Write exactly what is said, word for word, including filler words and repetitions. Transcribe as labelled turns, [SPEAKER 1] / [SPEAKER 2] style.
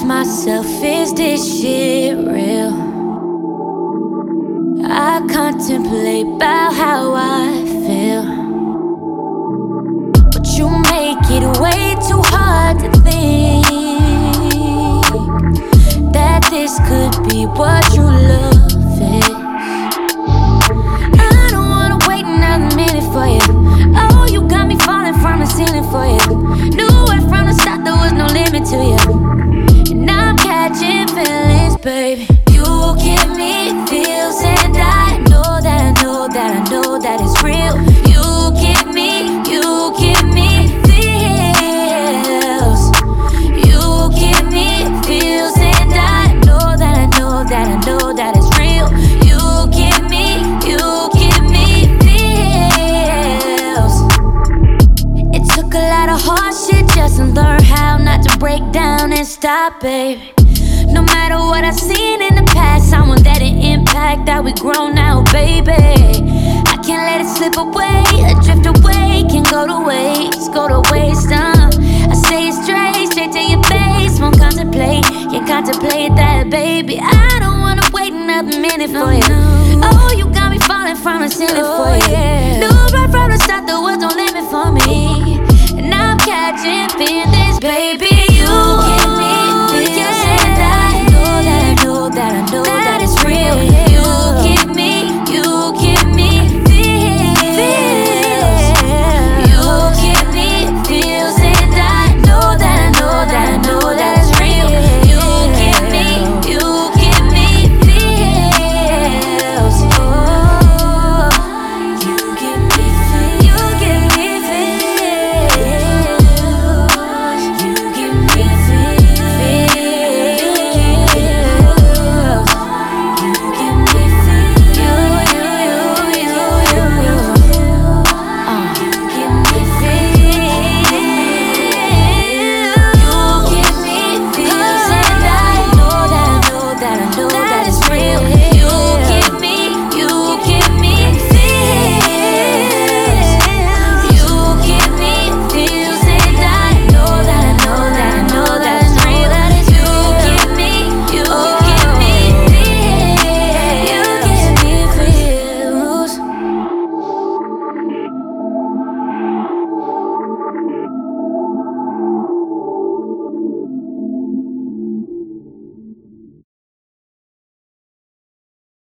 [SPEAKER 1] ask myself, is this shit real? I contemplate about how I feel, but you make it way too hard to think that this could be what true love is. I don't wanna wait another minute for you. Oh, you got me falling from the ceiling for you. Knew right from the start there was no limit to you, and I'm catching feelings, baby. You give me feels, and I know that I know that I know that it's real. You give me, you give me feels. You give me feels, and I know that I know that I know that it's real. You give me, you give me feels. It took a lot of hard shit just to learn how not to break down and stop, baby. No matter what I've seen in the past, I want that it impact that we grown now, baby. I can't let it slip away, drift away, can't go to waste, go to waste, uh. I say it straight, straight to your face, won't contemplate, can't contemplate that, baby. I don't wanna wait another minute for you. Oh, you got me falling from the ceiling for you. Knew right from the start there was no limit for me, and I'm catching feelings, baby. You